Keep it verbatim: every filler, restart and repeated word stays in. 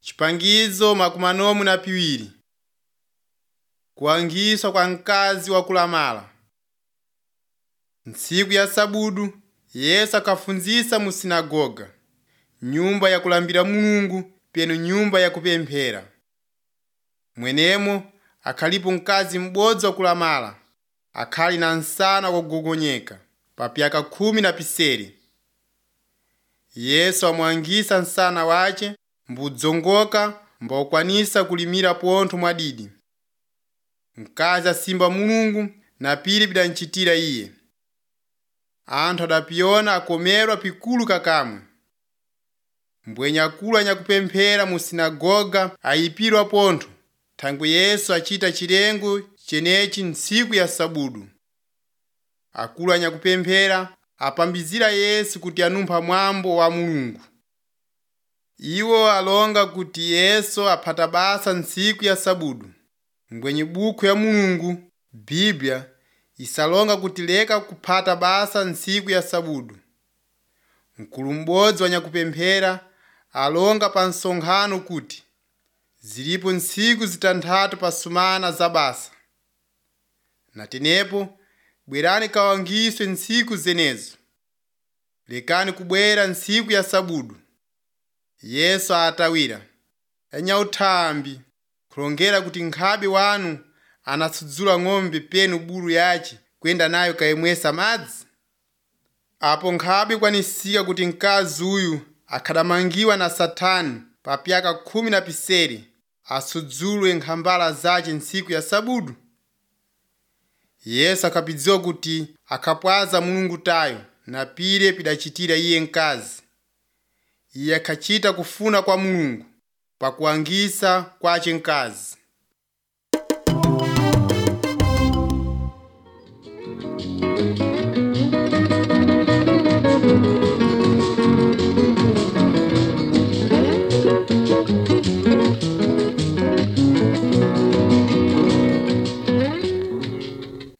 Chipangizo makumanomu na piwiri. Kuangiswa kwa mkazi wa kulamala. Ntsiku ya sabudu, Yesu akafunzisa mu sinagoga, nyumba ya kulambira Mulungu penu nyumba ya kupemphera. Mwenemo akhalipo mkazi m'bodzi wa kulamala, akhali na nsana kugogonyeka pa pyaka khumi na pisere. Yesu amwangisa nsana wace mbudzongoka mbokwanisa kulimira pontho mwadidi. Mkazi asimba Mulungu na pili bidanchitira iye. Anthu adapiyona akomerwa pikulu kakamwe. Mbwenyakulu anyakupemphera mu sinagoga ayipirwa pontho, thangu Yesu achita chilengo chenechi ntsiku ya sabudu. Akulu anyakupemphera apambizira Yesu kuti anumpha mwambo wa Mulungu. Iwo alonga kuti Yesu aphata basa ntsiku ya sabudu. Mbwenye buku ya Mulungu, Biblia, isalonga kuti leka kuphata basa ntsiku ya sabudu. Mkulu m'bodzi wanyakupemphera alonga pa nsonkhano kuti zilipo ntsiku zitanthatu pasumana za basa. Natenepo bwerani kawangiswe ntsiku zenezo. Lekani kubwera ntsiku ya sabudu. Yesu atawira anyauthambi kulongera kuti nkhabe wanu anasudzula ng'ombe penu bulu yace kwenda nayo kayemwesa madzi. Apo nkhabe kwanisika kuti mkazi uyu akhadamangiwa na Satani pa pyaka khumi na pisere asudzulwe nkhambala zace ntsiku ya sabudu. Yesu akapidziwa kuti akhapwaza Mulungu tayo na pile pidachitira iye mkazi. Iye akhachita kufuna kwa Mulungu pakuangisa kwace mkazi.